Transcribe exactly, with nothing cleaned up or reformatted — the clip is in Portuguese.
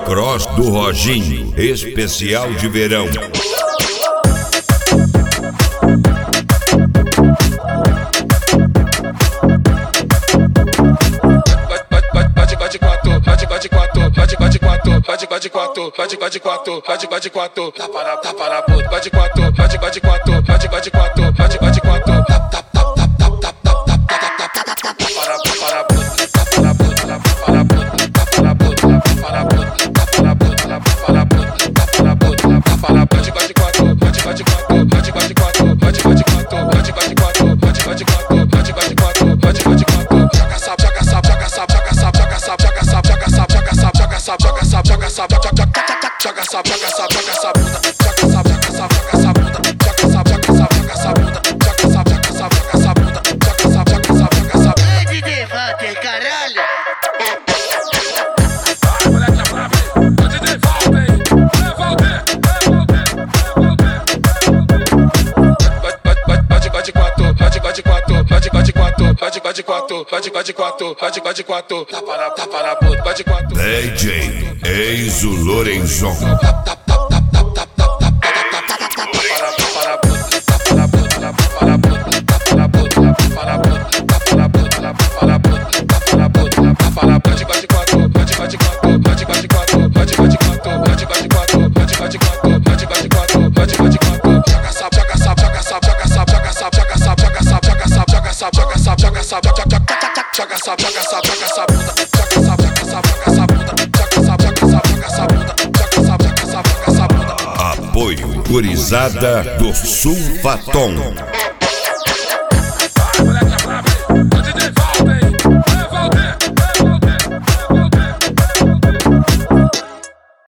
Motocross do Roginho, especial de verão. Pode de quatro, pode de quatro, pode de quatro, tapa na tapa na bunda, pode de quatro, pode de quatro, pode de quatro, pode de quatro, tap tap tap tap tap tap tap tap tap tap tap para para bunda, tapa na bunda, tapa na bunda, tapa na bunda, tapa na bunda, tapa na bunda, tapa na bunda, tapa na bunda, tapa na pode de quatro, pode de quatro, pode de quatro, pode de quatro, pode de quatro, pode de quatro, pode de quatro, pode de quatro, joga sap, joga sap, joga sap, joga sap, joga sap, joga sap, joga sap, joga sap, joga sap, joga sap, joga sap, joga sap, joga sap, joga sap, joga sap, bunda, joga sap, joga sap, joga sap, bunda, joga sap, joga sap, joga sap, bunda, joga sap, joga sap, joga sap, bunda, joga sap, joga sap, joga sap. Ei, D J Walter, caralho! Moleque é brabo, hein? O D J Walter, hein? É Walter, é Walter, é Walter. Pode pode quatro, pode pode quatro, pode pode quatro, pode pode quatro, pode pode quatro, pode pode quatro, tapa na tapa na bunda, pode quatro. D J Enzo Lorenzon. Apoio Gurizada do Sulfatom.